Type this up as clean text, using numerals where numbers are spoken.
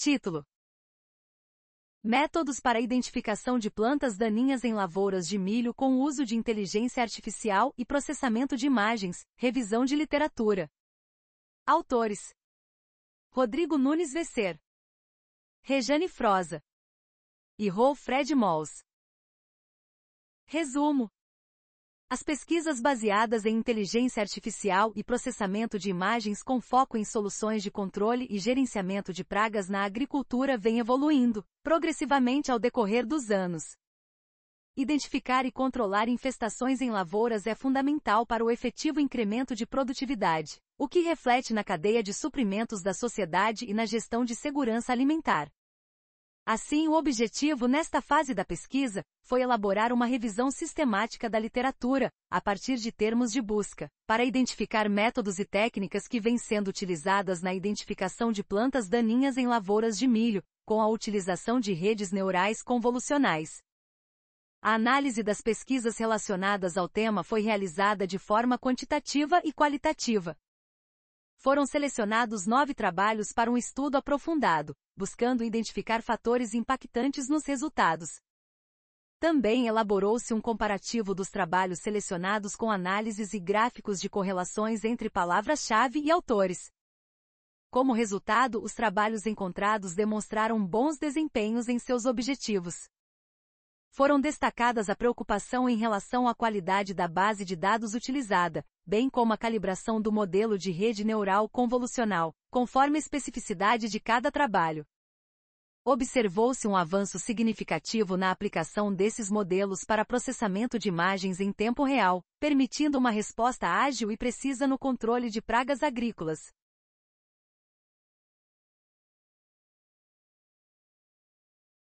Título: Métodos para a identificação de plantas daninhas em lavouras de milho com o uso de inteligência artificial e processamento de imagens, revisão de literatura. Autores: Rodrigo Nunes Vesser, Rejane Froza e Rolfred Mols. Resumo: as pesquisas baseadas em inteligência artificial e processamento de imagens com foco em soluções de controle e gerenciamento de pragas na agricultura vêm evoluindo, progressivamente ao decorrer dos anos. Identificar e controlar infestações em lavouras é fundamental para o efetivo incremento de produtividade, o que reflete na cadeia de suprimentos da sociedade e na gestão de segurança alimentar. Assim, o objetivo nesta fase da pesquisa foi elaborar uma revisão sistemática da literatura, a partir de termos de busca, para identificar métodos e técnicas que vêm sendo utilizadas na identificação de plantas daninhas em lavouras de milho, com a utilização de redes neurais convolucionais. A análise das pesquisas relacionadas ao tema foi realizada de forma quantitativa e qualitativa. Foram selecionados 9 trabalhos para um estudo aprofundado, buscando identificar fatores impactantes nos resultados. Também elaborou-se um comparativo dos trabalhos selecionados com análises e gráficos de correlações entre palavras-chave e autores. Como resultado, os trabalhos encontrados demonstraram bons desempenhos em seus objetivos. Foram destacadas a preocupação em relação à qualidade da base de dados utilizada, bem como a calibração do modelo de rede neural convolucional, conforme a especificidade de cada trabalho. Observou-se um avanço significativo na aplicação desses modelos para processamento de imagens em tempo real, permitindo uma resposta ágil e precisa no controle de pragas agrícolas.